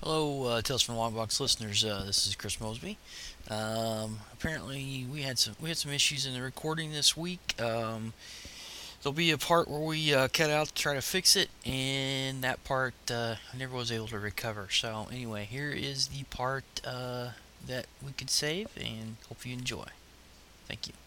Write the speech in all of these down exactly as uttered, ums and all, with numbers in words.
Hello, uh, Tales from the Long Box listeners. Uh, this is Chris Mosby. Um, apparently, we had some we had some issues in the recording this week. Um, there'll be a part where we uh, cut out to try to fix it, and that part uh, I never was able to recover. So anyway, here is the part uh, that we could save, and hope you enjoy. Thank you.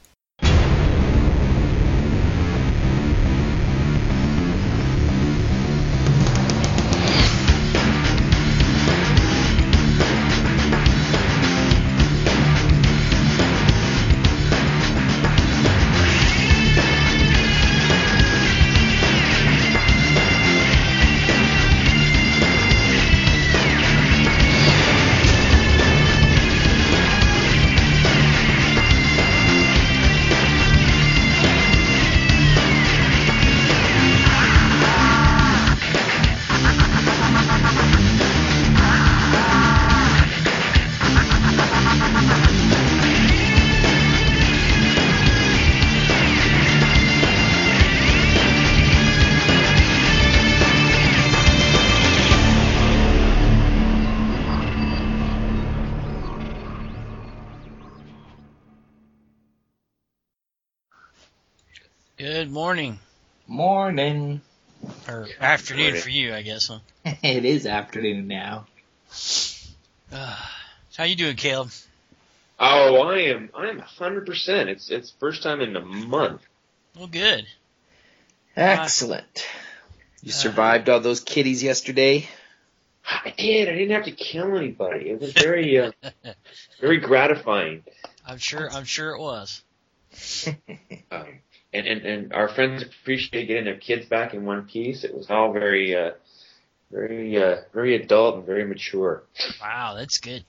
Good morning, Morning. or afternoon morning. for you, I guess. Huh? It is afternoon now. Uh, how you doing, Caleb? Oh, I am. I am a hundred percent. It's it's first time in a month. Well, good. Excellent. You Uh, survived all those kitties yesterday? I did. I didn't have to kill anybody. It was very, uh, very gratifying. I'm sure. I'm sure it was. Um, and, and and our friends appreciated getting their kids back in one piece. It was all very, uh, very, uh, very adult and very mature. Wow, that's good.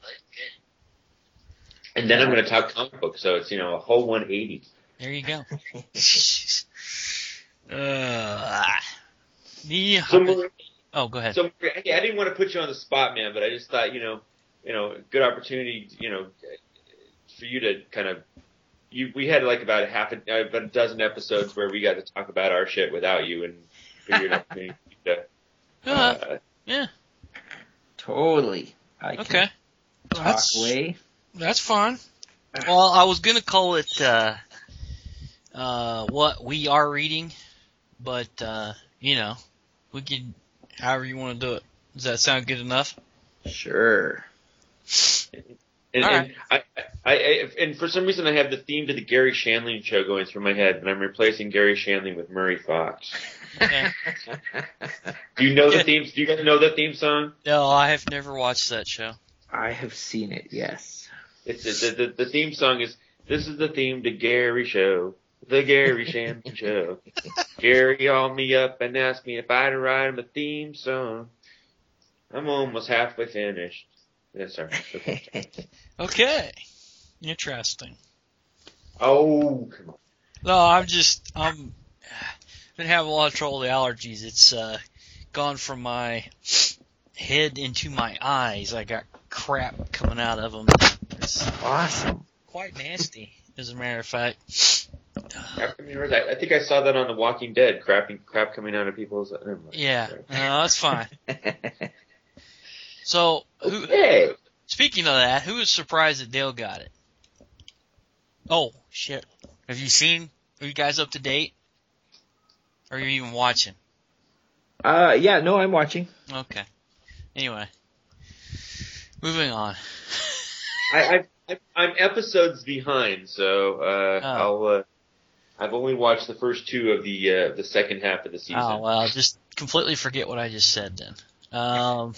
And then I'm going to talk comic books, so it's you know a whole one eighty. There you go. uh, me. So, Marie, Oh, go ahead. so Marie, I I didn't want to put you on the spot, man, but I just thought you know, you know, good opportunity, you know, for you to kind of. You, we had like about a half a, about a dozen episodes where we got to talk about our shit without you, and figured out to Uh, uh, yeah. Totally. I can Okay. talk That's away. that's fine. Well, I was gonna call it uh, uh, what we are reading, but uh, you know, we can however you want to do it. Does that sound good enough? Sure. and, All and right. I, I, I, and for some reason I have the theme to the Gary Shandling show going through my head, but I'm replacing Gary Shandling with Murray Fox. Okay. Do you know Yeah. the themes? Do you guys know the theme song? No, I have never watched that show. I have seen it, yes. It's the, the the theme song is this is the theme to Gary show, the Gary Shandling show. Gary called me up and asked me if I'd write him a theme song. I'm almost halfway finished. Yeah, sorry. Okay. Okay. Interesting. Oh, come on. No, I'm just I'm been having a lot of trouble with allergies. It's uh, gone from my head into my eyes. I got crap coming out of them. It's Awesome. quite nasty, as a matter of fact. Crap coming out of- I I think I saw that on The Walking Dead. Crap, crap coming out of people's. Never mind. Yeah, Sorry. no, that's fine. So, who, Okay. speaking of that, who was surprised that Dale got it? Oh, shit. Have you seen? Are you guys up to date? Or are you even watching? uh, yeah, no, I'm watching. Okay. Anyway. Moving on. I, I, I'm episodes behind, so uh, Oh. I'll. Uh, I've only watched the first two of the uh, the second half of the season. Oh, well, just completely forget what I just said then. Um,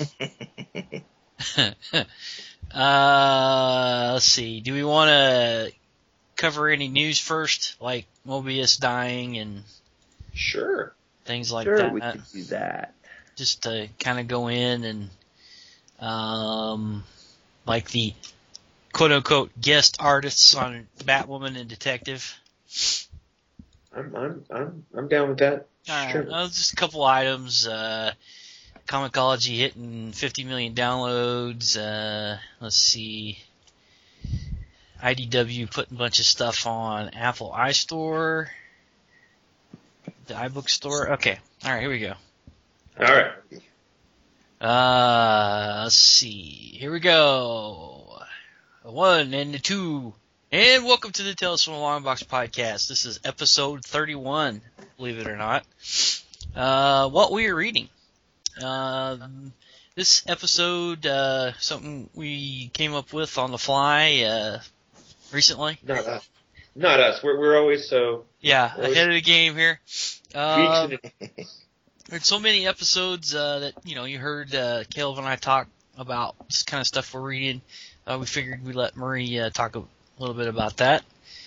uh, let's see. Do we want to cover any news first? Like Mobius dying and Sure. things like Sure, that? we could do that. Just to kind of go in and, um, like the quote-unquote guest artists on Batwoman and Detective. I'm I'm I'm I'm down with that. Alright, Sure. uh, just a couple items. Uh, Comicology hitting fifty million downloads. Uh, let's see. I D W putting a bunch of stuff on Apple iStore. The iBook store. Okay. Alright, here we go. All right. Uh, let's see. Here we go. A one and a two. And welcome to the Tales from the Long Box podcast. This is episode thirty-one, believe it or not. Uh, what we are reading. Uh, this episode, uh, something we came up with on the fly, uh, recently. Not us. Not us. We're we're always so. Yeah, always ahead of the game here. Uh, geeks. there's so many episodes, uh, that, you know, you heard, uh, Caleb and I talk about this kind of stuff we're reading. Uh, we figured we'd let Marie, uh, talk a little bit about that.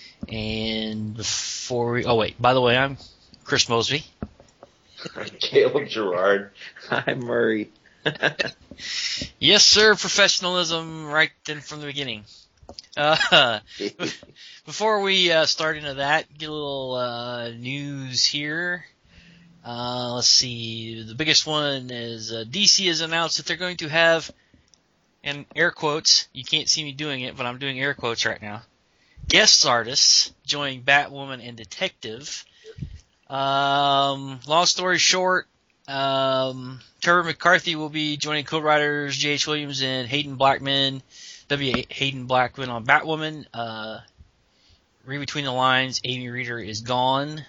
And before we, oh wait, by the way, I'm Chris Mosby. Caleb Gerard. Hi, Murray. Yes, sir, professionalism right then from the beginning. Uh, before we uh, start into that, get a little uh, news here. Uh, let's see. The biggest one is uh, D C has announced that they're going to have, and air quotes, you can't see me doing it, but I'm doing air quotes right now, guest artists joining Batwoman and Detective. Um, long story short, um, Trevor McCarthy will be joining co-writers J H. Williams and Hayden Blackman, W. Hayden Blackman on Batwoman. Uh, read between the lines, Amy Reeder is gone.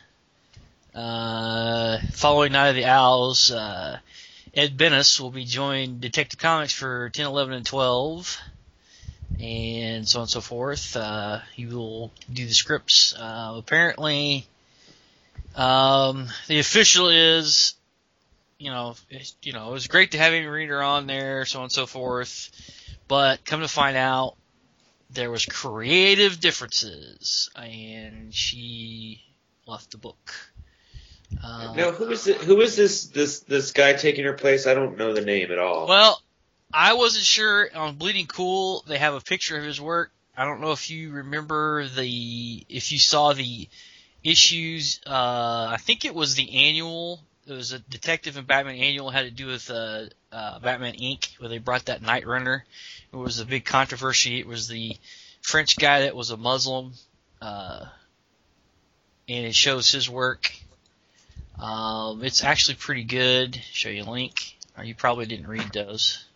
Uh, following Night of the Owls, uh, Ed Benes will be joined Detective Comics for ten, eleven, and twelve, and so on and so forth. Uh, he will do the scripts. Uh, apparently, um, the official is, you know, it's, you know, it was great to have Amy Reeder on there, so on and so forth, but come to find out, there was creative differences, and she left the book. Uh, No, who is it, who is this this this guy taking her place? I don't know the name at all. Well, I wasn't sure. On Bleeding Cool, they have a picture of his work. I don't know if you remember the, if you saw the issues. Uh, I think it was the annual. It was a Detective and Batman annual. Had to do with uh, uh, Batman Incorporated, where they brought that Night Runner. It was a big controversy. It was the French guy that was a Muslim, uh, and it shows his work. Um, it's actually pretty good. Show you a link. Or you probably didn't read those.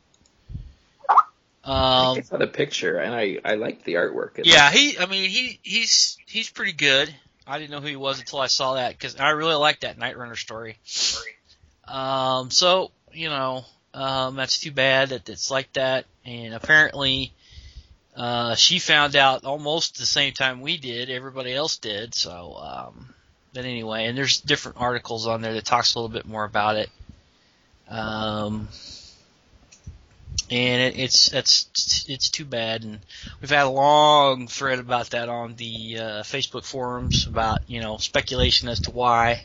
I Um, think I saw the picture, and I, I liked the artwork. It yeah, he. I mean, he he's he's pretty good. I didn't know who he was until I saw that, because I really like that Night Runner story. Um, so you know, um, that's too bad that it's like that. And apparently, uh, she found out almost the same time we did. Everybody else did. So. Um, But anyway, and there's different articles on there that talks a little bit more about it. Um, and it, it's it's it's too bad, and we've had a long thread about that on the uh, Facebook forums about, you know, speculation as to why.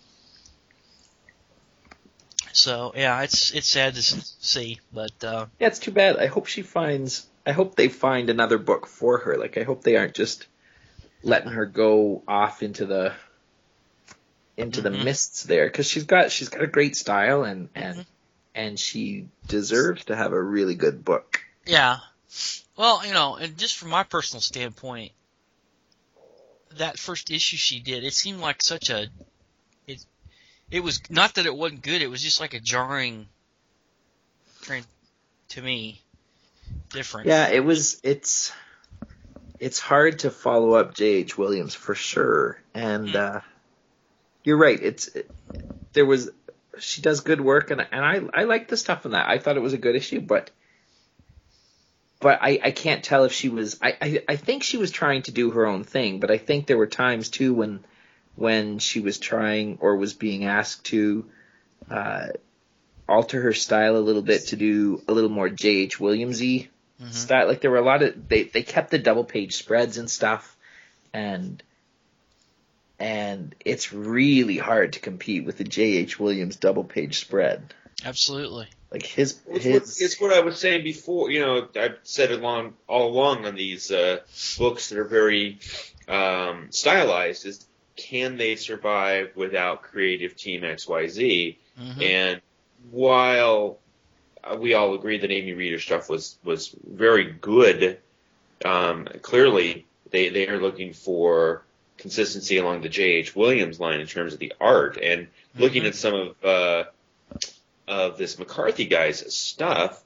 So yeah, it's it's sad to see, but uh, yeah, it's too bad. I hope she finds. I hope they find another book for her. Like, I hope they aren't just letting her go off into the. into the Mhm. mists there, because she's got she's got a great style, and and Mhm. and she deserves to have a really good book. yeah. Well, you know, and just from my personal standpoint, that first issue she did, it seemed like such a it it was not that it wasn't good, it was just like a jarring trend to me. Different. Yeah, it was. It's it's hard to follow up J H. Williams for sure, and Mm. uh, you're right. It's it, there was she does good work, and and I I like the stuff in that. I thought it was a good issue, but but I, I can't tell if she was. I, I I think she was trying to do her own thing, but I think there were times too when when she was trying or was being asked to uh, alter her style a little bit to do a little more J H. Williams-y Mhm. style. Like, there were a lot of they they kept the double page spreads and stuff, and. And it's really hard to compete with the J H. Williams double page spread. Absolutely. Like his, It's his what, it's what I was saying before. You know, I've said it along all along on these uh, books that are very um, stylized. Is can they survive without creative team X Y Z? Mhm. And while uh, we all agree that Amy Reeder stuff was was very good, um, clearly they they are looking for consistency along the J H. Williams line in terms of the art, and looking Mhm. at some of uh, of this McCarthy guy's stuff,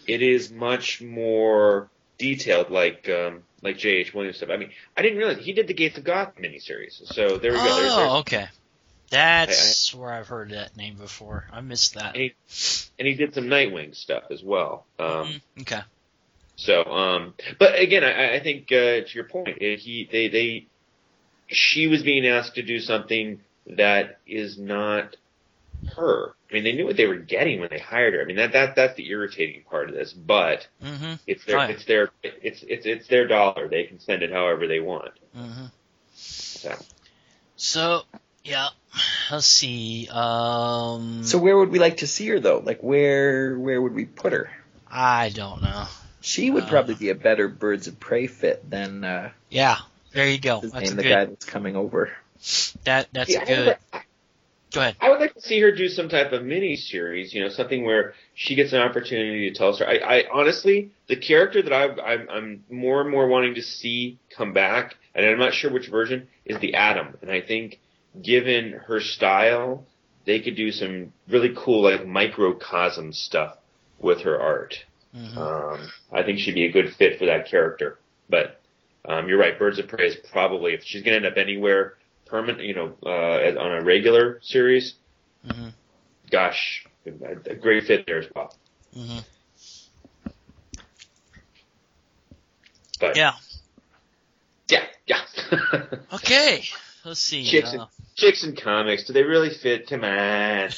it is much more detailed, like um, like J H. Williams stuff. I mean, I didn't realize he did the Gates of Gotham miniseries. So there we go. There's, there's, Oh, okay. That's I, I, where I've heard that name before. I missed that. And he, and he did some Nightwing stuff as well. Um, mm-hmm. Okay. So, um, but again, I, I think uh, to your point, he they they she was being asked to do something that is not her. I mean, they knew what they were getting when they hired her. I mean, that that that's the irritating part of this. But mm-hmm. it's their right. it's their it's it's it's their dollar. They can spend it however they want. Mm-hmm. So. so, yeah. Let's see. Um, so where would we like to see her though? Like where where would we put her? I don't know. She would uh, probably be a better Birds of Prey fit than. Uh, yeah. There you go. His that's name, a the good. guy that's coming over. That that's yeah, a good. I, Go ahead. I would like to see her do some type of mini series, you know, something where she gets an opportunity to tell us. I, I honestly, the character that I've, I'm, I'm more and more wanting to see come back, and I'm not sure which version, is the Atom. And I think, given her style, they could do some really cool, like microcosm stuff with her art. Mm-hmm. Um, I think she'd be a good fit for that character. But um, you're right, Birds of Prey is probably, if she's going to end up anywhere permanent, you know, uh, on a regular series, mm-hmm. gosh, a, a great fit there as well. Mm-hmm. But yeah, yeah, yeah. Okay, let's see. Chicks, uh, in, chicks in comics, do they really fit? Come on.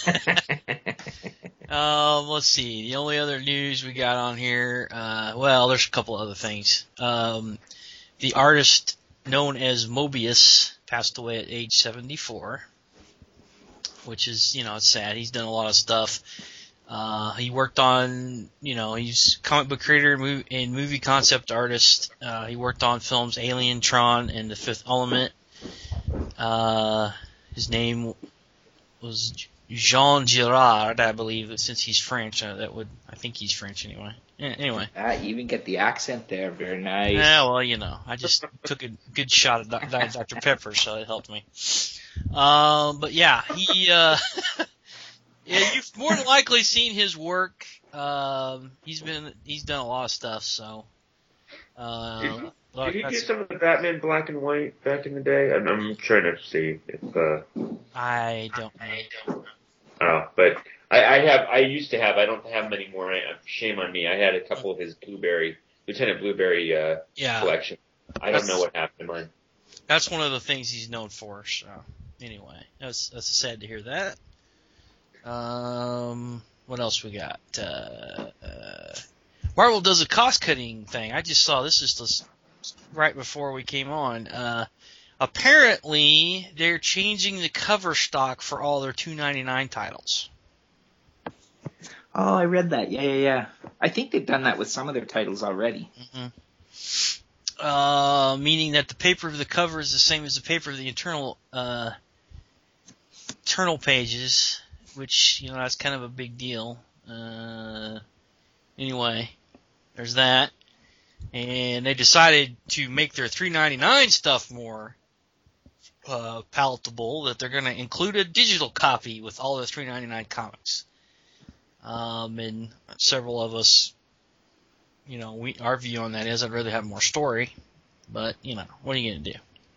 um, let's see. The only other news we got on here, uh, well, there's a couple other things. Um, the artist known as Mobius passed away at age seventy-four, which is, you know, it's sad. He's done a lot of stuff. Uh, he worked on, you know, he's comic book creator and movie concept artist. Uh, he worked on films Alien, Tron, and The Fifth Element. Uh, his name was Jean Girard, I believe, since he's French. Uh, that would, I think he's French anyway. Yeah, anyway. Ah, you even get the accent there. Very nice. Yeah, well, you know, I just took a good shot at Diet Doctor Pepper, so it helped me. Um, but yeah, he, uh, yeah, you've more than likely seen his work. Um, he's been, he's done a lot of stuff, so. Uh, did you, look, did he do some of the Batman black and white back in the day? I'm, I'm trying to see if. Uh, I don't know. Oh, but I, I have. I used to have. I don't have them anymore. I, shame on me. I had a couple of his Blueberry, Lieutenant Blueberry uh, yeah. collection. I That's, don't know what happened to mine. That's one of the things he's known for. So anyway, that's that's sad to hear that. Um, what else we got? Uh, uh, Marvel does a cost-cutting thing. I just saw this just right before we came on. Uh, apparently, they're changing the cover stock for all their two ninety-nine titles. Oh, I read that. Yeah, yeah, yeah. I think they've done that with some of their titles already. Mm-hmm. Uh, meaning that the paper of the cover is the same as the paper of the internal uh, internal pages, which, you know, that's kind of a big deal. Uh, anyway, there's that. And they decided to make their three ninety-nine stuff more uh, palatable, that they're going to include a digital copy with all their three ninety-nine comics. Um, and several of us, you know, we our view on that is I'd rather have more story, but, you know, what are you going to do?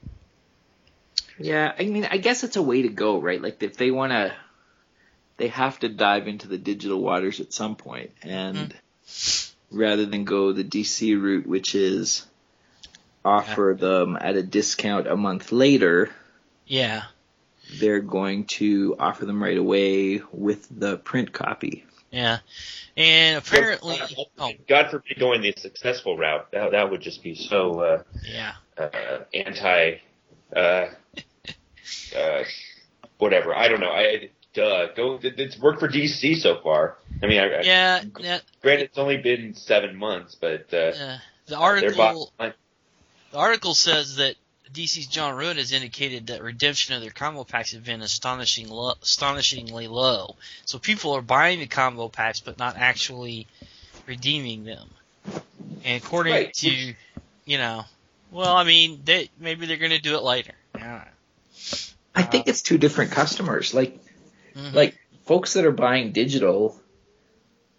Yeah, I mean, I guess it's a way to go, right? Like, if they want to, they have to dive into the digital waters at some point, and mm-hmm. rather than go the D C route, which is offer yeah. them at a discount a month later. Yeah. They're going to offer them right away with the print copy. Yeah, and apparently, God, oh. God forbid going the successful route. That that would just be so uh, yeah uh, anti, uh, uh, whatever. I don't know. I duh go. It's worked for D C so far. I mean, I, yeah. I, yeah. Granted, it's only been seven months, but uh, uh, the article the article says that D C's John Rood has indicated that redemption of their combo packs have been astonishing lo- astonishingly low. So people are buying the combo packs but not actually redeeming them. And according right. to, you know, well, I mean, they maybe they're going to do it later. I don't know. I uh, think it's two different customers. Like, mm-hmm. like folks that are buying digital,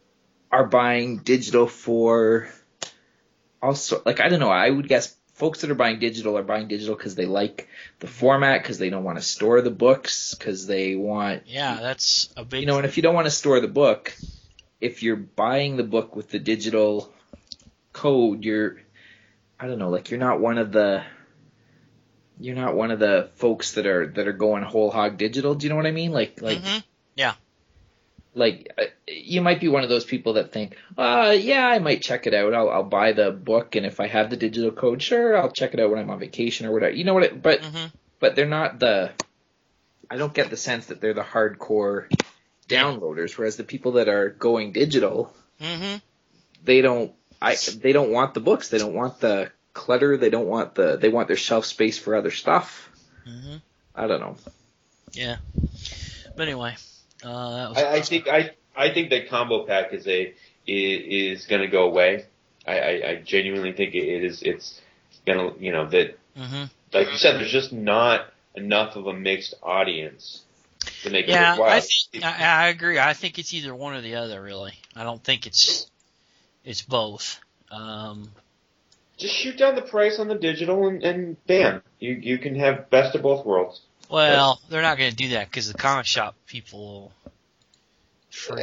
are buying digital for also, like, I don't know, I would guess folks that are buying digital are buying digital because they like the format, because they don't want to store the books, because they want... Yeah, that's a big... You know, and if you don't want to store the book, if you're buying the book with the digital code, you're... I don't know, like, you're not one of the... You're not one of the folks that are that are going whole hog digital. Do you know what I mean? Like, like, mm-hmm. Yeah. Like, uh, you might be one of those people that think, uh, yeah, I might check it out. I'll I'll buy the book, and if I have the digital code, sure, I'll check it out when I'm on vacation or whatever. You know what? It, but mm-hmm. but they're not the. I don't get the sense that they're the hardcore downloaders. Whereas the people that are going digital, mm-hmm. they don't. I they don't want the books. They don't want the clutter. They don't want the. They want their shelf space for other stuff. Mm-hmm. I don't know. Yeah. But anyway. Uh, that was I, I think I I think that combo pack is a is, is going to go away. I, I, I genuinely think it is it's going to you know that mm-hmm. like you said, there's just not enough of a mixed audience to make yeah, it worthwhile. I think I, I agree. I think it's either one or the other. Really, I don't think it's it's both. Um, just shoot down the price on the digital and, and bam, you you can have best of both worlds. Well, they're not going to do that because the comic shop people. Well,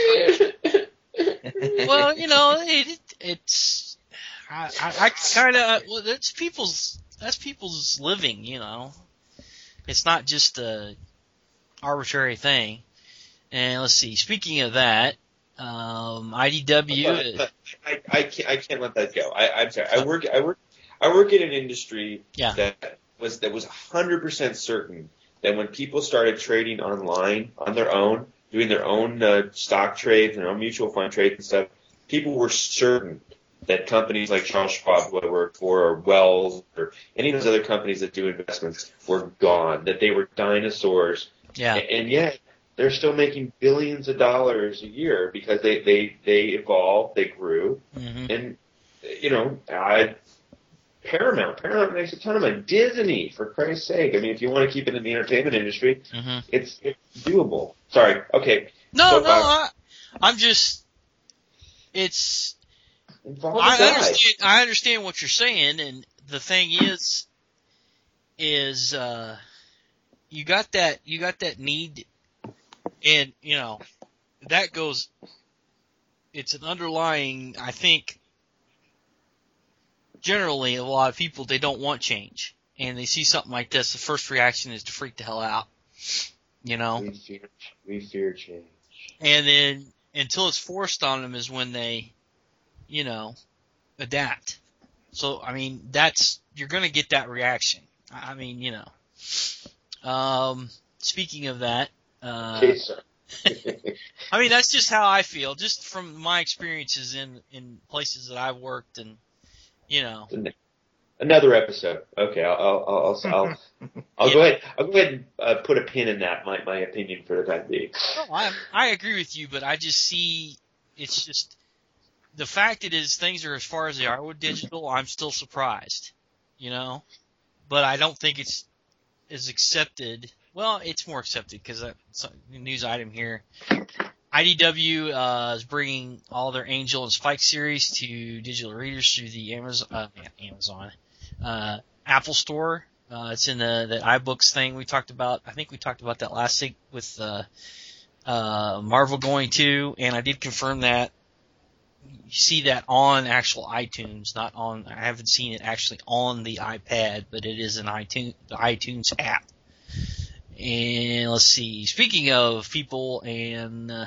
you know, it, it's I, I, I kind of well, that's people's that's people's living. You know, it's not just a arbitrary thing. And let's see. Speaking of that, um, I D W. But, but I, I can't I can't let that go. I, I'm sorry. I work I work I work in an industry yeah. that. was that was one hundred percent certain that when people started trading online on their own, doing their own uh, stock trades and their own mutual fund trades and stuff, people were certain that companies like Charles Schwab, who I work for, or Wells, or any of those other companies that do investments were gone, that they were dinosaurs. Yeah. And, and yet they're still making billions of dollars a year because they, they, they evolved, they grew. Mm-hmm. And, you know, I... Paramount. Paramount makes a ton of money. Disney, for Christ's sake. I mean, if you want to keep it in the entertainment industry, mm-hmm. it's, it's doable. Sorry. Okay. No, so, no, uh, I, I'm just. It's. involve I the guy. understand. I understand what you're saying, and the thing is, is uh, you got that. You got that need, and you know, that goes. It's an underlying. I think. Generally, a lot of people, they don't want change. And they see something like this, the first reaction is to freak the hell out. You know? We fear, we fear change. And then, until it's forced on them is when they, you know, adapt. So, I mean, that's, you're gonna get that reaction. I mean, you know. Um, speaking of that, uh, Okay, sir. I mean, that's just how I feel, just from my experiences in, in places that I've worked and, you know. Another episode. Okay, I'll I'll I'll I'll, I'll yeah. go ahead. I'll go ahead and uh, put a pin in that. My my opinion for the time being. No, I I agree with you, but I just see it's just the fact it is things are as far as they are with digital. I'm still surprised, you know. But I don't think it's as accepted. Well, it's more accepted because it's a news item here. I D W uh, is bringing all their Angel and Spike series to digital readers through the Amazon, uh, Amazon, uh, Apple Store. Uh, it's in the, the iBooks thing we talked about. I think we talked about that last week with uh, uh, Marvel going to, and I did confirm that. You see that on actual iTunes, not on. I haven't seen it actually on the iPad, but it is an iTunes, the iTunes app. And let's see. Speaking of people and uh,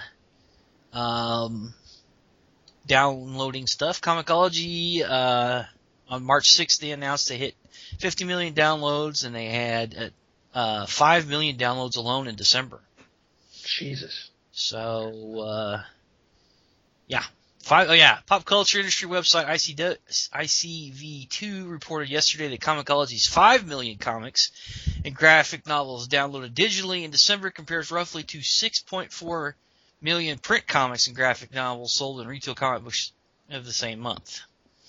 um, downloading stuff, Comixology uh, on March sixth they announced they hit fifty million downloads, and they had uh, five million downloads alone in December. Jesus. So uh, yeah. Five, oh yeah, pop culture industry website I C V two reported yesterday that Comixology's five million comics and graphic novels downloaded digitally in December compares roughly to six point four million print comics and graphic novels sold in retail comic books of the same month.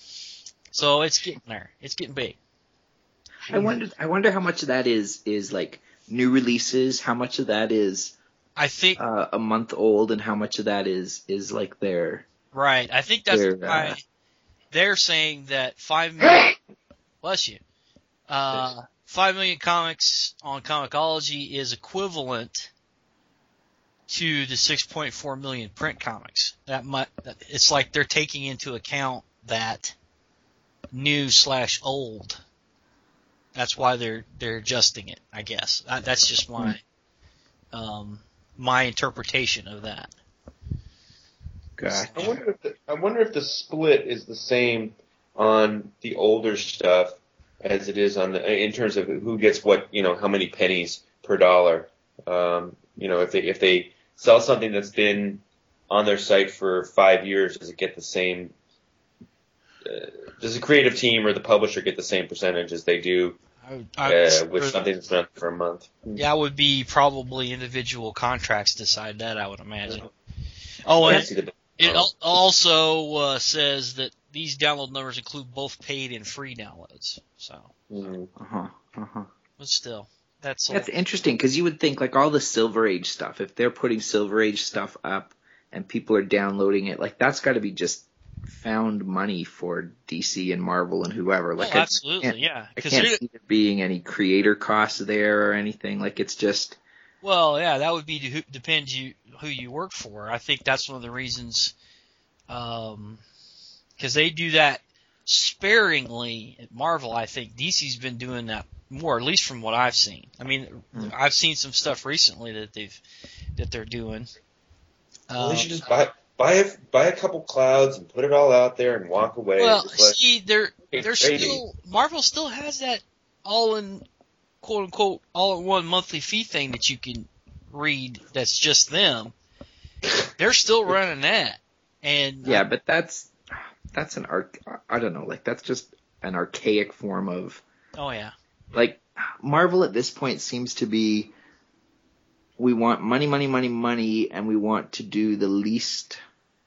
So it's getting there. It's getting big. I wonder. I wonder how much of that is is like new releases. How much of that is I think uh, a month old, and how much of that is is like their Right. I think that's They're, why uh, they're saying that five million. Bless you. Uh, five million comics on Comixology is equivalent to the six point four million print comics. That might, it's like they're taking into account that new slash old. That's why they're they're adjusting it, I guess. That, that's just my um, my interpretation of that. Gotcha. I wonder if the, I wonder if the split is the same on the older stuff as it is on the in terms of who gets what, you know, how many pennies per dollar. Um, you know, if they if they sell something that's been on their site for five years, does it get the same? Uh, does the creative team or the publisher get the same percentage as they do I, I, uh, with something that's been on for a month? Yeah, it would be probably individual contracts decide that, I would imagine. Oh, I and see the- it al- also uh, says that these download numbers include both paid and free downloads. So, Mhm. Uh-huh. Uh-huh. but still, that's all. That's interesting because you would think like all the Silver Age stuff, if they're putting Silver Age stuff up and people are downloading it, like that's got to be just found money for D C and Marvel and whoever. Like, oh, I absolutely, can't- yeah. I Because can't see there being any creator costs there or anything. Like it's just well, yeah, that would be who, depends you who you work for. I think that's one of the reasons, um, because they do that sparingly at Marvel. I think D C's been doing that more, at least from what I've seen. I mean, Hmm. I've seen some stuff recently that they've that they're doing. Well, Um, they should just buy buy a, buy a couple clouds and put it all out there and walk away. well, Just let- see, they're It's they're crazy. still Marvel still has that all in quote unquote all in one monthly fee thing that you can read. That's just them. They're still running that, and yeah, but that's that's an arch. I don't know, like that's just an archaic form of oh yeah, like Marvel at this point seems to be we want money, money, money, money, and we want to do the least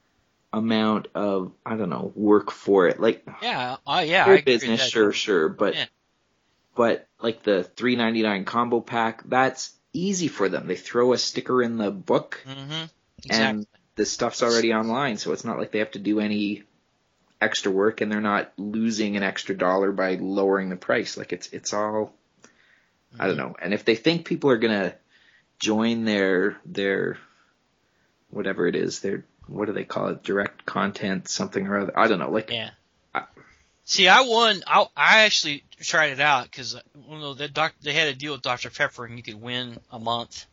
amount of I don't know work for it. Like yeah, uh, yeah. I their agree with business, that. sure, sure, but Yeah. but like the three ninety-nine combo pack, that's easy for them. They throw a sticker in the book, Mm-hmm. Exactly. and the stuff's already online, so it's not like they have to do any extra work, and they're not losing an extra dollar by lowering the price. Like it's it's all I don't know. And if they think people are gonna join their their whatever it is, their what do they call it? Direct content, something or other. I don't know. Like Yeah. I- See, I won. I, I actually tried it out because you know, the doc, they had a deal with Doctor Pepper, and you could win a month.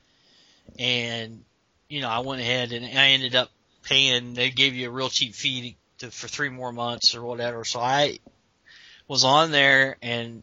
And you know, I went ahead and I ended up paying. They gave you a real cheap fee to, to, for three more months or whatever. So I was on there, and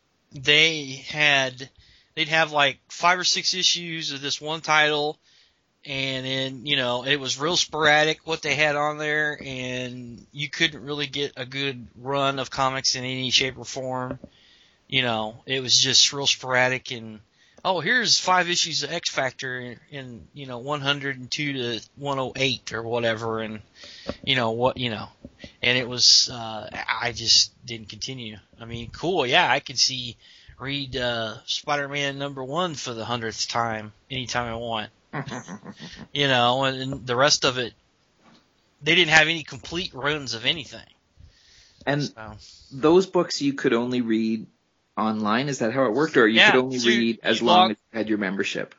they had they'd have like five or six issues of this one title. And then, you know, it was real sporadic what they had on there, and you couldn't really get a good run of comics in any shape or form. You know, it was just real sporadic, and, oh, here's five issues of X Factor in, in you know, one hundred two to one oh eight or whatever, and, you know, what, you know, and it was, uh, I just didn't continue. I mean, cool, yeah, I can see, read, uh, Spider-Man number one for the hundredth time anytime I want. You know, and, and the rest of it, they didn't have any complete runs of anything. and So, those books you could only read online. Is that how it worked, or you Yeah, could only through- read as you long log- as you had your membership?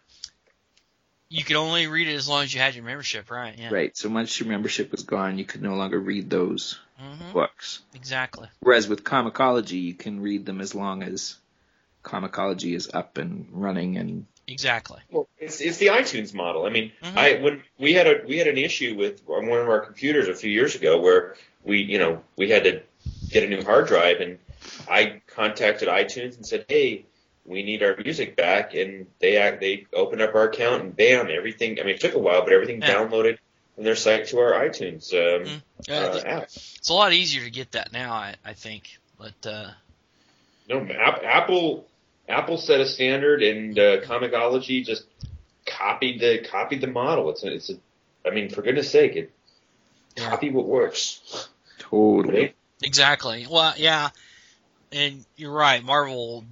you could only read it as long as you had your membership, right? Yeah. Right. So once your membership was gone, you could no longer read those hmm books. Exactly. Whereas with Comixology, you can read them as long as Comixology is up and running. And Exactly. Well, it's it's the iTunes model. I mean, Mhm. I when we had a we had an issue with on one of our computers a few years ago where we you know we had to get a new hard drive, and I contacted iTunes and said, hey, we need our music back, and they act they opened up our account, and bam, everything. I mean, it took a while, but everything Yeah. downloaded from their site to our iTunes um, Mhm. uh, Yeah, app. it's a lot easier to get that now, I, I think. But uh, No, App- Apple Apple set a standard, and uh, Comixology just copied the copied the model. It's a, it's a, I mean, for goodness sake, it Yeah. copy what works. totally. Right? exactly. Well, yeah, and you're right. Marvel,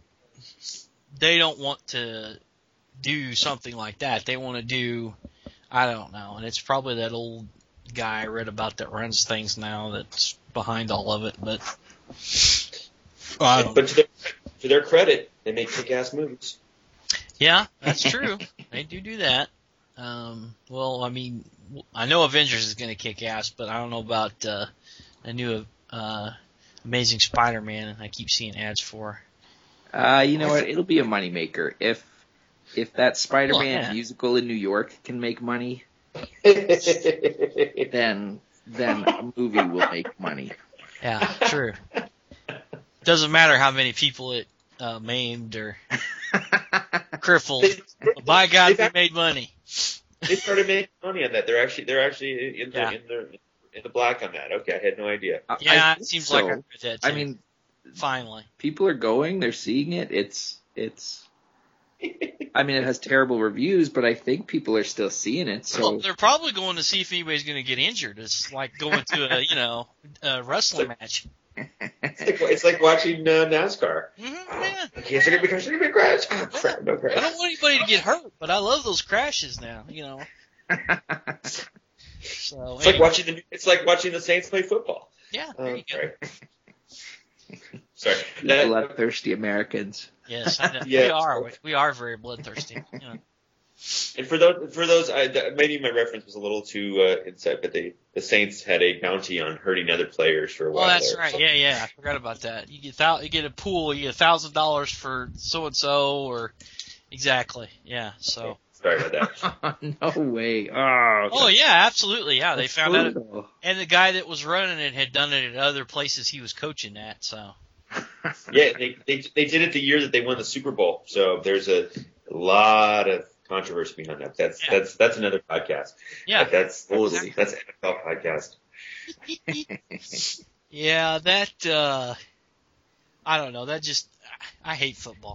they don't want to do something like that. They want to do, I don't know, and it's probably that old guy I read about that runs things now that's behind all of it, but well, I don't But to their, to their credit, they make kick-ass movies. Yeah, that's true. They do do that. Um, well, I mean, I know Avengers is going to kick ass, but I don't know about uh, a new uh, Amazing Spider-Man. I keep seeing ads for. Uh, you know what? It'll be a moneymaker. If if that Spider-Man Well, yeah. musical in New York can make money, then then a movie will make money. Yeah, true. Doesn't matter how many people it uh, maimed or crippled. By God, they made money. They started making money on that. They're actually they're actually in the Yeah. in the in the black on that. Okay, I had no idea. Yeah, I it think seems so. like I read that too. I mean, finally. people are going, they're seeing it. It's it's. I mean, it has terrible reviews, but I think people are still seeing it. So Well, they're probably going to see if anybody's going to get injured. It's like going to a you know a wrestling match. It's like, it's like watching uh, NASCAR. Mm-hmm, yeah. Okay, so gonna be crash, gonna be crash. Oh crap, no I crash. don't want anybody to get hurt, but I love those crashes now. You know. So It's like watching the it's like watching the Saints play football. Yeah, Oh, there you go. sorry. Sorry. That- bloodthirsty Americans. Yes, I know. Yeah. we are. We are very bloodthirsty. You know. And for those, for those, I, th- maybe my reference was a little too uh, inside, but they, the Saints had a bounty on hurting other players for a while. Oh, that's there. right. So- Yeah, yeah. I forgot about that. You get thou- you get a pool. You get a thousand dollars for so and so, or exactly. Yeah. So. Sorry about that. No way. Oh, Oh yeah, absolutely. Yeah, they that's found out, brutal. and the guy that was running it had done it at other places he was coaching at. So. Yeah, they, they they did it the year that they won the Super Bowl. So there's a, a lot of controversy behind that. That's Yeah. that's that's another podcast. Yeah. But that's Exactly. that's an N F L podcast. Yeah, that. uh I don't know. That just. I hate football.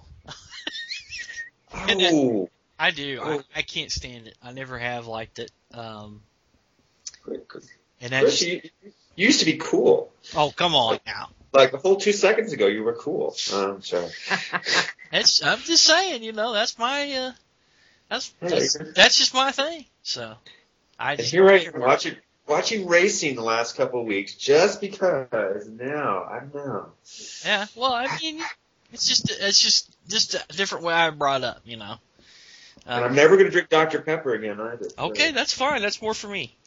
Oh, I do. I, Oh. I can't stand it. I never have liked it. Um, Chris, and that Chris, just, you, you used to be cool. oh, come on now. Like a whole two seconds ago, you were cool. Um, sorry. That's, I'm just saying, you know, that's my, uh, that's, that's, Yeah, that's just my thing. So, I And just. here I am watching watching racing the last couple of weeks just because now I know. Yeah, well, I mean, it's just, it's just, just a different way I brought up, you know. And Um, I'm never going to drink Doctor Pepper again either. okay, that's fine. That's more for me.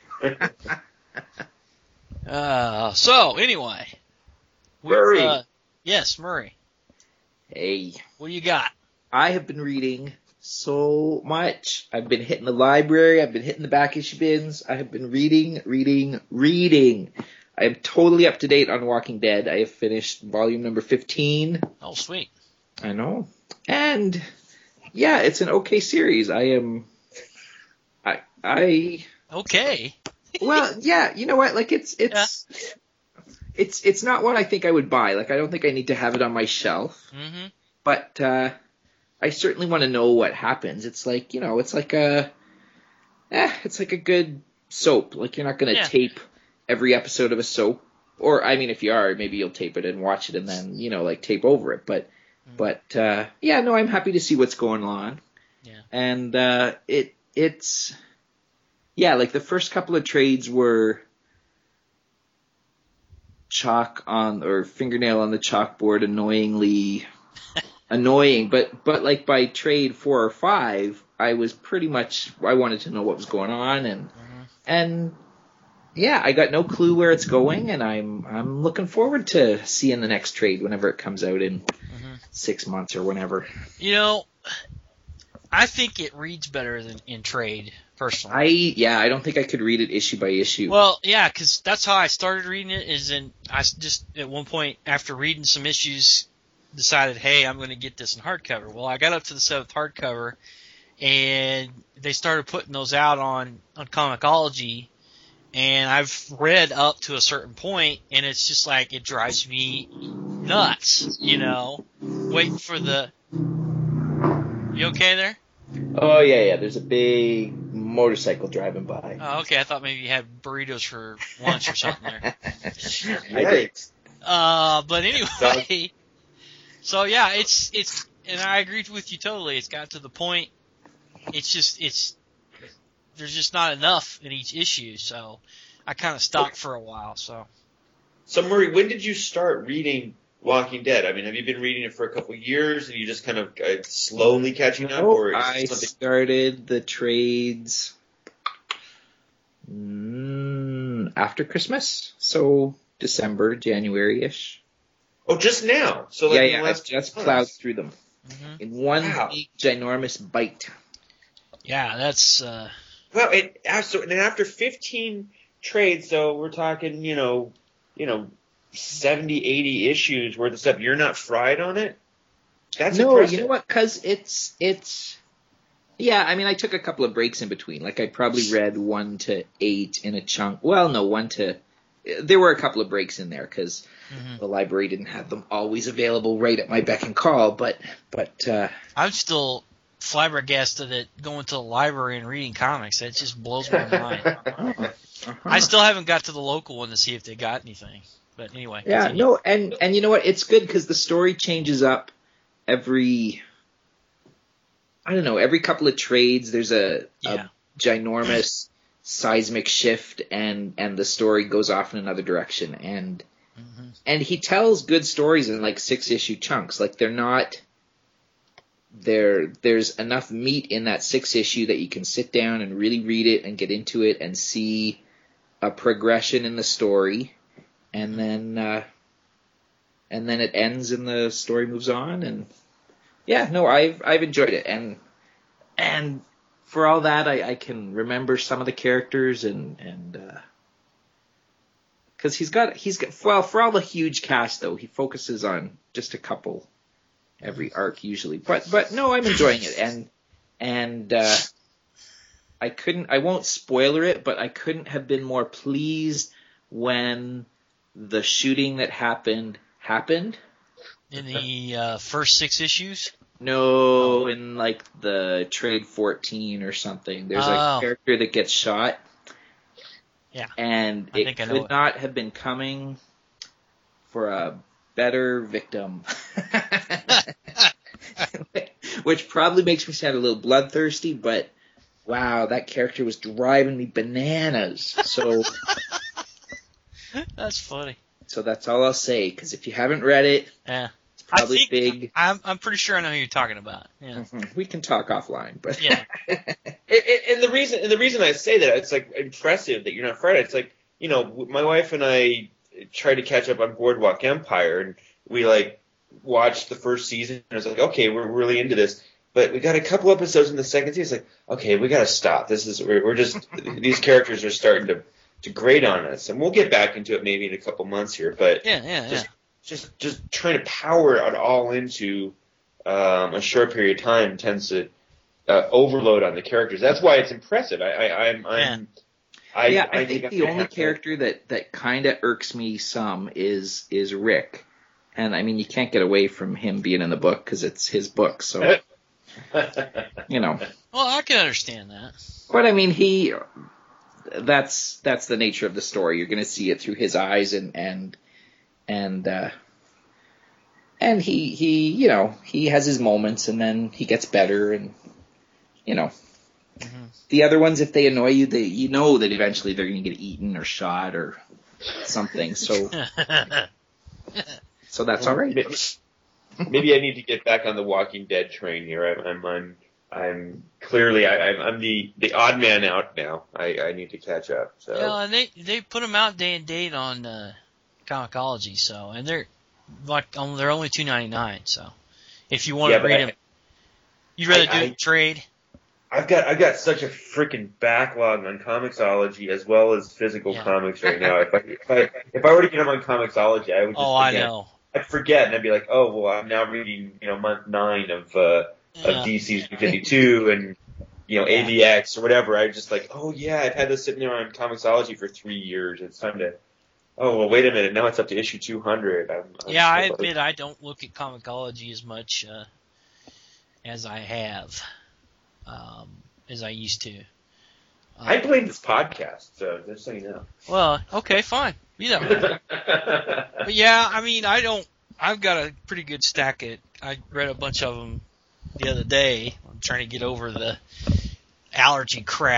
Uh, so, anyway. we've, Murray. Uh, yes, Murray. Hey, What do you got? I have been reading so much. I've been hitting the library. I've been hitting the back issue bins. I have been reading, reading, reading. I am totally up to date on Walking Dead. I have finished volume number fifteen. Oh, sweet. I know. And yeah, it's an okay series. I am I I Okay. well, yeah, you know what? Like it's it's it's it's not one I think I would buy. Like I don't think I need to have it on my shelf. Mm-hmm. But uh I certainly want to know what happens. It's like, you know, it's like a eh, it's like a good soap. Like you're not going to Yeah. tape every episode of a soap. Or I mean if you are, maybe you'll tape it and watch it and then, you know, like tape over it. But Mm. but uh yeah, no, I'm happy to see what's going on. Yeah. And uh it it's yeah, like the first couple of trades were chalk on or fingernail on the chalkboard, annoyingly annoying, but but like by trade four or five, I was pretty much I wanted to know what was going on, and Mm-hmm. and yeah, I got no clue where it's going, and I'm I'm looking forward to seeing the next trade whenever it comes out in Mhm. six months or whenever. You know, I think it reads better than in trade, personally. I yeah, I don't think I could read it issue by issue. Well, yeah, because that's how I started reading it. Is in I s- just at one point after reading some issues, decided, hey, I'm going to get this in hardcover. Well, I got up to the seventh hardcover, and they started putting those out on on Comixology, and I've read up to a certain point, and it's just like it drives me nuts. You know, waiting for the. You okay there? Oh yeah, yeah. There's a big motorcycle driving by. Oh, okay. I thought maybe you had burritos for lunch or something there. I did. Yikes. Uh, but anyway, so yeah, it's it's, and I agree with you totally. It's got to the point. It's just it's there's just not enough in each issue, so I kind of stopped okay. for a while. So, so Murray, when did you start reading Walking Dead? I mean, have you been reading it for a couple of years, and you just kind of uh, slowly catching up? No, or is I something- started the trades mm, after Christmas, so December, January-ish. Oh, just now? So like yeah, in yeah, the last I just months. plowed through them mm-hmm. in one Wow. big, ginormous bite. yeah, that's uh, Well, it, so, and after fifteen trades, so we're talking, you know, you know, seventy, eighty issues worth of stuff. You're not fried on it? That's no, impressive. you know what? Because it's it's yeah. I mean, I took a couple of breaks in between. Like I probably read one to eight in a chunk. Well, no, one to. There were a couple of breaks in there because mm-hmm. the library didn't have them always available right at my beck and call. But but uh, I'm still flabbergasted at going to the library and reading comics. That just blows my mind. uh-huh. I still haven't got to the local one to see if they got anything. But anyway. Yeah, continue. no, and and you know what? It's good because the story changes up every. I don't know. Every couple of trades, there's a, Yeah. a ginormous seismic shift, and and the story goes off in another direction. And Mm-hmm. and he tells good stories in like six issue chunks. Like they're not. There, there's enough meat in that six issue that you can sit down and really read it and get into it and see a progression in the story, and then uh, and then it ends and the story moves on. And yeah, no, I've I've enjoyed it, and and for all that, I, I can remember some of the characters, and and because uh, he's got he's got well for all the huge cast though, he focuses on just a couple every arc usually. But but no, I'm enjoying it, and and uh, I couldn't I won't spoiler it, but I couldn't have been more pleased when the shooting that happened happened. In the uh, first six issues? No, in like the trade fourteen or something. There's Oh. a character that gets shot. Yeah. And I it think I know could it. not have been coming for a better victim. Which probably makes me sound a little bloodthirsty, but wow, that character was driving me bananas. So That's funny. so that's all I'll say, because if you haven't read it, Yeah. it's probably I think, big. I'm I'm pretty sure I know who you're talking about. Yeah. Mhm. We can talk offline, but Yeah. And, and the reason, and the reason I say that, it's like impressive that you're not fried. It's like, you know, my wife and I tried to catch up on Boardwalk Empire, and we like watched the first season, and I was like, okay, we're really into this. But we got a couple episodes in the second season. It's like, okay, we got to stop. This is we're, we're just these characters are starting to to grate on us, and we'll get back into it maybe in a couple months here. But Yeah, yeah, yeah. just just just trying to power it all into um, a short period of time tends to uh, overload on the characters. That's why it's impressive. I, I I'm, I'm I, yeah, I, I think I'm the gonna only have to- character that, that kind of irks me some is is Rick, and I mean you can't get away from him being in the book because it's his book, so you know. Well, I can understand that. But I mean he, that's that's the nature of the story. You're going to see it through his eyes, and and and uh, and he he you know he has his moments, and then he gets better, and you know. Mm-hmm. The other ones, if they annoy you, they you know that eventually they're going to get eaten or shot or something. So, so that's all right. Maybe, maybe I need to get back on the Walking Dead train here. I'm I'm I'm, I'm clearly I, I'm I'm the, the odd man out now. I, I need to catch up. So Yeah, and they they put them out day and date on uh, Comixology, so and they're like um, they're only two ninety nine. So if you want Yeah, to but read I- them, you'd rather I- do I- a trade. I've got I've got such a freaking backlog on Comixology as well as physical Yeah. comics right now. If I, if I if I were to get them on Comixology, I would just Oh, I again, know. I'd forget and I'd be like, oh well, I'm now reading you know month nine of uh, Yeah. of D C's fifty-two and you know A V X or whatever. I just like, oh yeah, I've had this sitting there on Comixology for three years. It's time to. Oh well, wait a minute. Now it's up to issue two hundred. I'm, I'm Yeah, I so- admit I don't look at Comixology as much uh, as I have, um, as I used to. Uh, I blame this podcast, so just so you know. well, okay, fine. Be that way. But yeah, I mean, I don't. I've got a pretty good stack. It. I read a bunch of them the other day. I'm trying to get over the allergy crap,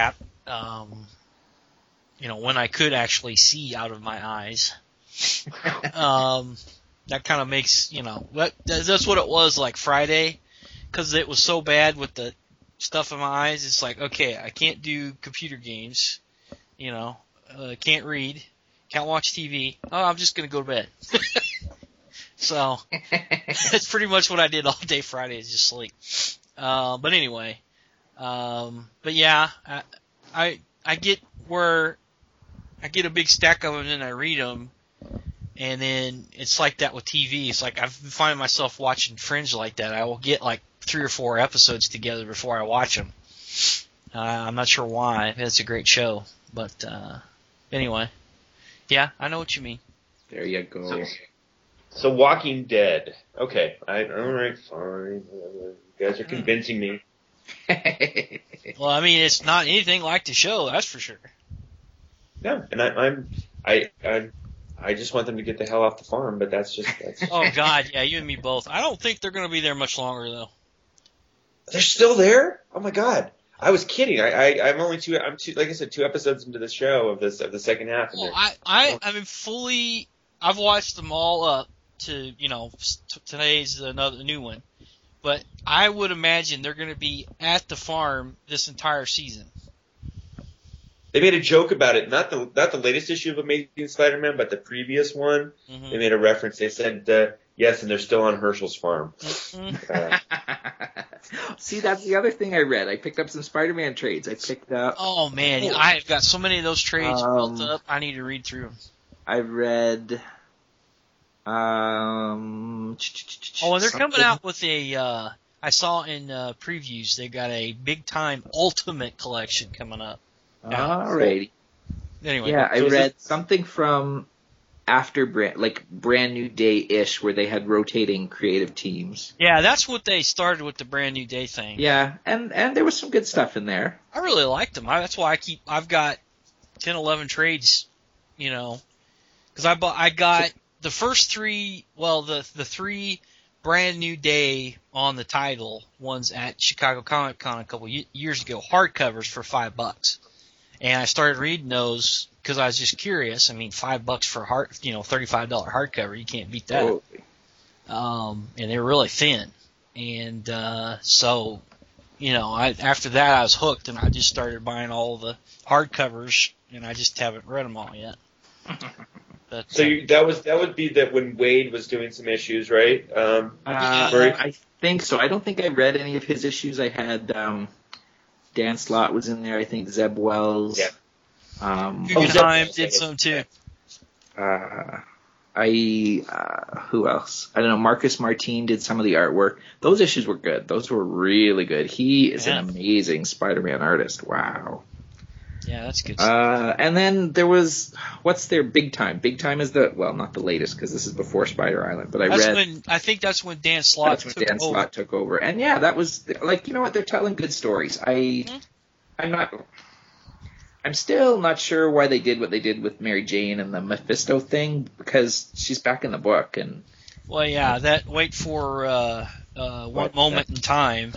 um, you know, when I could actually see out of my eyes. um, that kind of makes, you know, that, that's what it was like Friday, because it was so bad with the stuff in my eyes. It's like, okay, I can't do computer games, you know, uh, can't read, can't watch T V. Oh, I'm just going to go to bed. So that's pretty much what I did all day Friday, is just sleep. Uh, but anyway, um, but yeah, I, I I get where I get a big stack of them and I read them, and then it's like that with T V. It's like I've been finding myself watching Fringe like that. I will get like three or four episodes together before I watch them. Uh, I'm not sure why. It's a great show, but uh, anyway, yeah, I know what you mean. There you go. So, so Walking Dead. Okay, I, all right, fine. You guys are convincing me. Well, I mean, it's not anything like the show, that's for sure. No, and I, I'm, I, I, I just want them to get the hell off the farm. But that's just. That's... Oh God, yeah, you and me both. I don't think they're going to be there much longer, though. They're still there? Oh my God! I was kidding. I, I, I'm only two. I'm two. Like I said, two episodes into the show of this of the second half. Well, I, I, I mean, fully. I've watched them all up to, you know, t- today's another new one, but I would imagine they're going to be at the farm this entire season. They made a joke about it. Not the not the latest issue of Amazing Spider-Man, but the previous one. Mm-hmm. They made a reference. They said, uh, yes, and they're still on Herschel's farm. Mm-hmm. Uh, See, that's the other thing I read. I picked up some Spider-Man trades. I picked up... Oh, man. Oh. I've got so many of those trades um, built up. I need to read through them. I read... Um, oh, and they're something. coming out with a... Uh, I saw in uh, previews they got a big-time Ultimate collection coming up. Alrighty. Anyway. Yeah, I read something from... After brand, like Brand New Day-ish, where they had rotating creative teams. Yeah, that's what they started with the Brand New Day thing. Yeah, and, and there was some good stuff in there. I really liked them. I, that's why I keep. I've got ten, eleven trades, you know, because I bought. I got the first three. Well, the the three Brand New Day on the title ones at Chicago Comic Con a couple years ago, hardcovers for five bucks, and I started reading those. Because I was just curious. I mean, five bucks for a hard, you know, thirty-five dollar hardcover. You can't beat that. Oh. Um, and they were really thin. And uh, so, you know, I, after that I was hooked, and I just started buying all the hardcovers, and I just haven't read them all yet. But, so you, that was that would be that when Wade was doing some issues, right? Um, uh, I think so. I don't think I read any of his issues. I had um, Dan Slott was in there. I think Zeb Wells. Yeah. Um, Guggenheim oh, did some too. Uh, I uh, who else? I don't know. Marcus Martin did some of the artwork. Those issues were good. Those were really good. He is yeah. an amazing Spider-Man artist. Wow. Yeah, that's good. Uh, and then there was what's their Big Time? Big Time is the well, not the latest because this is before Spider Island. But I that's read. When, I think that's when Dan Slott. That's when took Dan over. Slott took over. And yeah, that was like you know what they're telling good stories. I mm-hmm. I'm not. I'm still not sure why they did what they did with Mary Jane and the Mephisto thing because she's back in the book and. Well, yeah, that wait for uh, uh, one moment in time.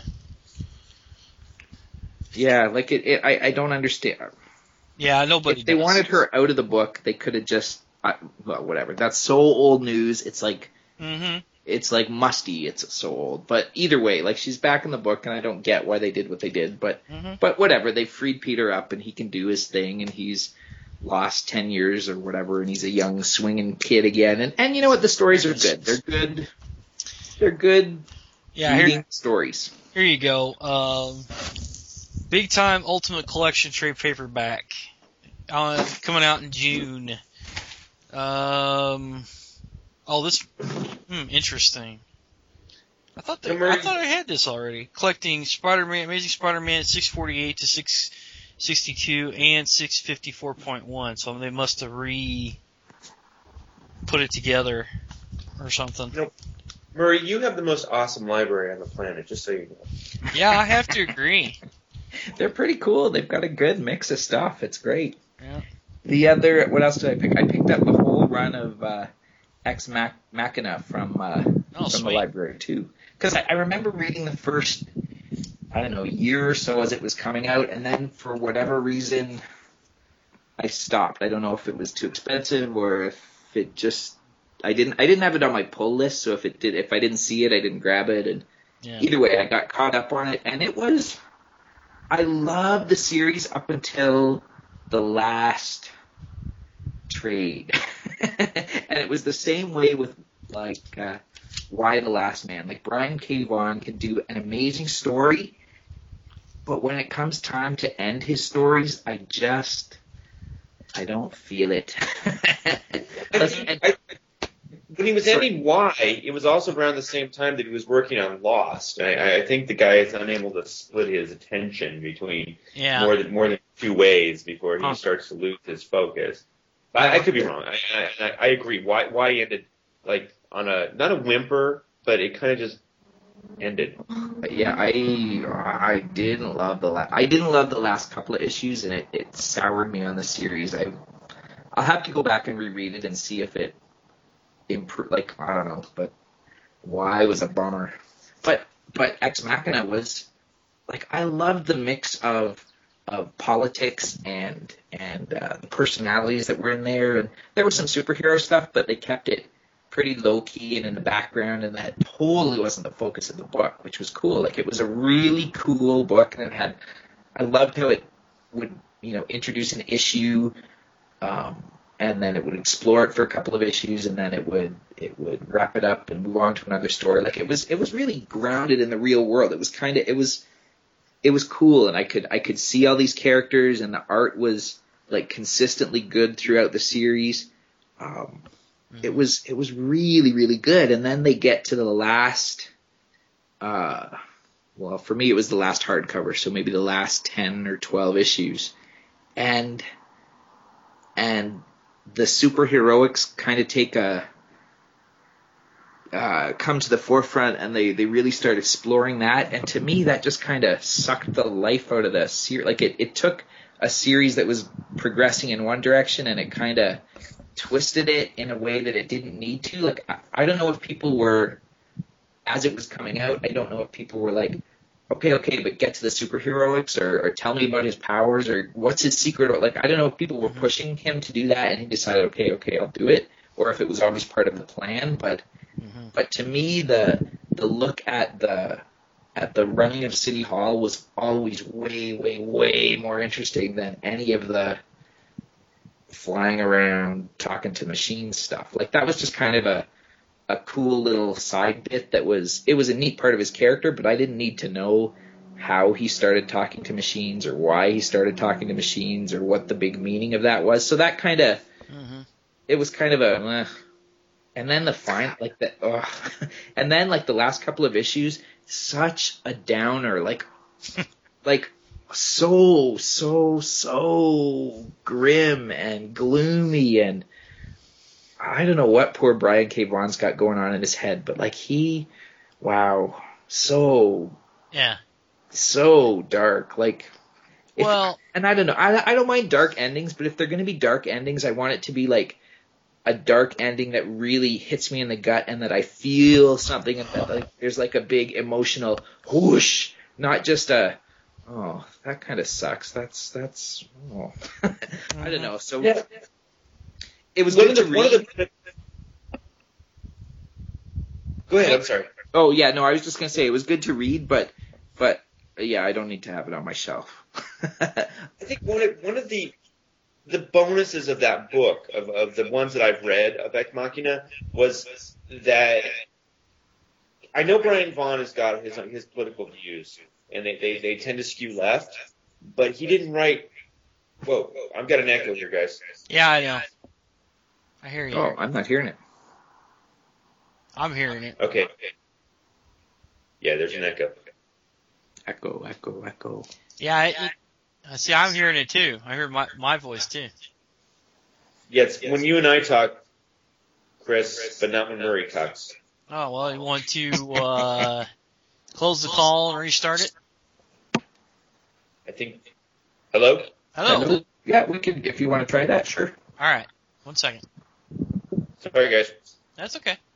Yeah, like it. it I, I don't understand. Yeah, nobody. If they does. wanted her out of the book, they could have just. Uh, well, whatever. That's so old news. It's like. Mm-hmm. It's like musty. It's so old. But either way, like she's back in the book, and I don't get why they did what they did. But mm-hmm. but whatever. They freed Peter up, and he can do his thing, and he's lost ten years or whatever, and he's a young swinging kid again. And and you know what? The stories are good. They're good. They're good. Yeah, reading here, stories. Here you go. Um, Big Time Ultimate Collection trade paperback, uh, coming out in June. Um. Oh, this hmm, interesting. I thought they, I thought I had this already. Collecting Spider-Man, Amazing Spider-Man six forty-eight to six sixty-two and six fifty-four point one. So they must have re put it together or something. You know, Murray, you have the most awesome library on the planet. Just so you know. Yeah, I have to agree. They're pretty cool. They've got a good mix of stuff. It's great. Yeah. The other, what else did I pick? I picked up the whole run of. Uh, Ex Machina from uh, oh, from sweet. the library too, because I, I remember reading the first I don't know, year or so as it was coming out, and then for whatever reason, I stopped. I don't know if it was too expensive or if it just I didn't I didn't have it on my pull list, so if it did if I didn't see it, I didn't grab it, and Yeah. either way, I got caught up on it, and it was I loved the series up until the last trade, and it was the same way with like uh, Why the Last Man. Like Brian K. Vaughan can do an amazing story, but when it comes time to end his stories, I just I don't feel it. I, I, when he was ending Why, it was also around the same time that he was working on Lost. I, I think the guy is unable to split his attention between Yeah. more than more than two ways before he Huh. starts to lose his focus. I, I could be wrong. I, I, I agree. Why Why ended like on a not a whimper, but it kind of just ended. Yeah, I I didn't love the la- I didn't love the last couple of issues, and it, it soured me on the series. I I'll have to go back and reread it and see if it improved. Like I don't know, but why was a bummer. But but Ex Machina was like I loved the mix of of politics and and uh, the personalities that were in there, and there was some superhero stuff, but they kept it pretty low key and in the background, and that totally wasn't the focus of the book, which was cool. Like it was a really cool book, and it had I loved how it would you know introduce an issue, um, and then it would explore it for a couple of issues, and then it would it would wrap it up and move on to another story. Like it was it was really grounded in the real world. It was kind of it was it was cool, and I could I could see all these characters, and the art was like consistently good throughout the series. Um, It was it was really really good, and then they get to the last, uh, well for me it was the last hardcover, so maybe the last ten or twelve issues, and and the superheroics kind of take a uh, come to the forefront, and they they really start exploring that, and to me that just kind of sucked the life out of the series. Like it it took a series that was progressing in one direction, and it kind of twisted it in a way that it didn't need to. Like I, I don't know if people were, as it was coming out, I don't know if people were like, okay, okay, but get to the superheroics, or, or tell me about his powers, or what's his secret, or like I don't know if people were pushing him to do that, and he decided, okay, okay, I'll do it, or if it was always part of the plan. But Mm-hmm. but to me, the the look at the at the running of City Hall was always way, way, way more interesting than any of the flying around talking to machines stuff. Like that was just kind of a a cool little side bit that was it was a neat part of his character, but I didn't need to know how he started talking to machines, or why he started talking to machines, or what the big meaning of that was. So that kind of Mm-hmm. it was kind of a eh. And then the fine like the ugh. And then like the last couple of issues, such a downer, like like so, so, so grim and gloomy, and I don't know what poor Brian K. Vaughan's got going on in his head, but like he, wow, so, Yeah. so dark. Like, if, Well, and I don't know, I, I don't mind dark endings, but if they're going to be dark endings, I want it to be like a dark ending that really hits me in the gut, and that I feel something, and that like there's like a big emotional whoosh, not just a, oh, that kind of sucks. That's that's. Oh. I don't know. So Yeah. it was One good of to the, one read. of the, Go ahead. I'm sorry. Oh yeah, no, I was just gonna say it was good to read, but but yeah, I don't need to have it on my shelf. I think one of one of the the bonuses of that book, of, of the ones that I've read of Ex Machina, was that I know Brian Vaughan has got his his political views, and they, they, they tend to skew left, but he didn't write. Whoa, I've got an echo here, guys. yeah, I know. I hear you. Oh, I'm not hearing it. I'm hearing it. Okay. Yeah, there's an echo. Echo, echo, echo. Yeah, I, it, I see. I'm hearing it too. I heard my my voice too. Yeah, it's when you and I talk, Chris, but not when Murray talks. Oh well, you want to uh, close the call and restart it? I think. Hello? Hello. Hello? Yeah, we could if you want to try that, sure. All right. One second. Sorry, guys. That's okay.